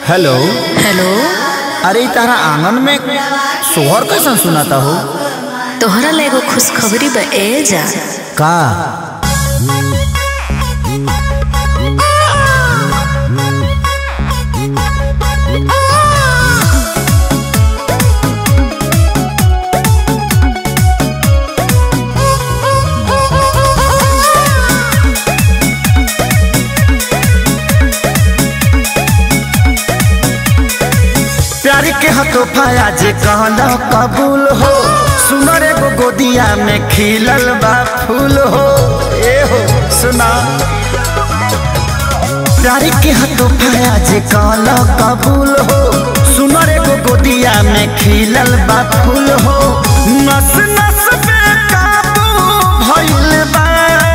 Hello hello. अरे तारा आंगन में सोहर कैसन सुनाता हो? तोहरा ला एगो खुशखबरी बा ए जा। का? प्यार के हतोफाया जे कहना कबूल हो, सुनर एगो गोदिया में खिलल बा फूल हो। ए हो सुना, प्यार के हतोफाया जे कहना कबूल हो, सुनर एगो गोदिया में खिलल बा फूल हो। नस नस पे काबू भइल बा,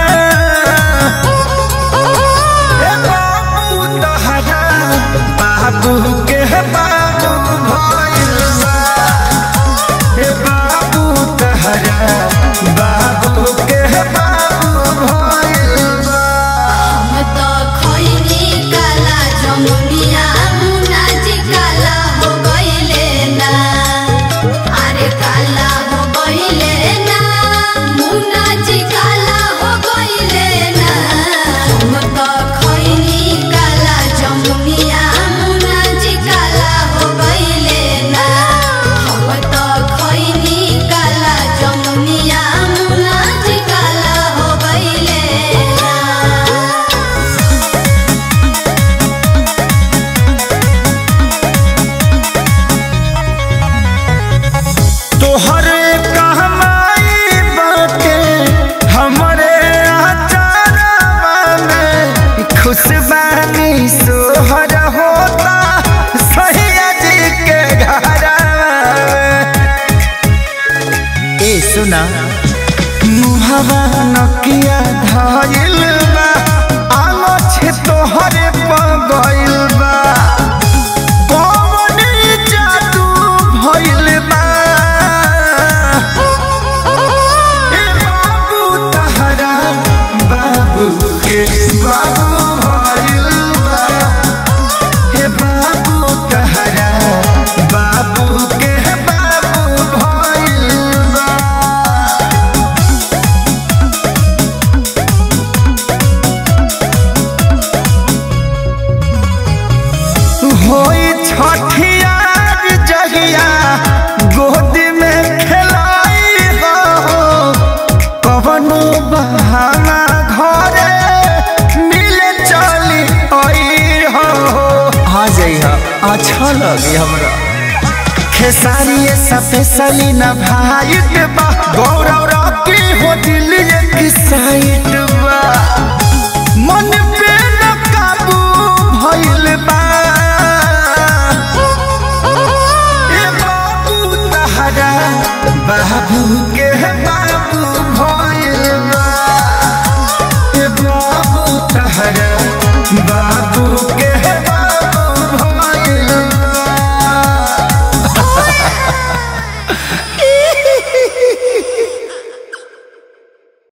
ए बाबू तहरा बाबू के बाबू भइल बा, ए बाबू तहरा बाबू के बाबू भइल बा। हम तो खइनी काला जमुनिया मुना जी काला हो गइले ना, अरे काला हो गइले ना, मुना जी काला हो गइले ना। हम तो खइनी काला जमुनिया मुना जी काला हो गइले ना, हम तो खइनी काला जमुनिया मुना जी काला हो गइले ना। तोहरे कहमाई बाटे हमरे आचारवा में, खुशबानी सोहर होता सैया जी के घरवा में। ए सुना, मुहवा नकिया धइल बा, आँख तोहरे पगइल बा, कौन जादू भइल बा। ए बाबू तहरा बाबू के बाबू भइल बा, हे बाबू तहरा बाबू के बाबू भइल बा। होई छठियार जहिया गोद में खेलाई हो, कवनो बहाना घरे मिले चली आई हो। आ जइहा, अच्छा लगी हमरा। खेसारी स्पेशली न भाई बा, गौरव रॉकी हो दिल एक साइड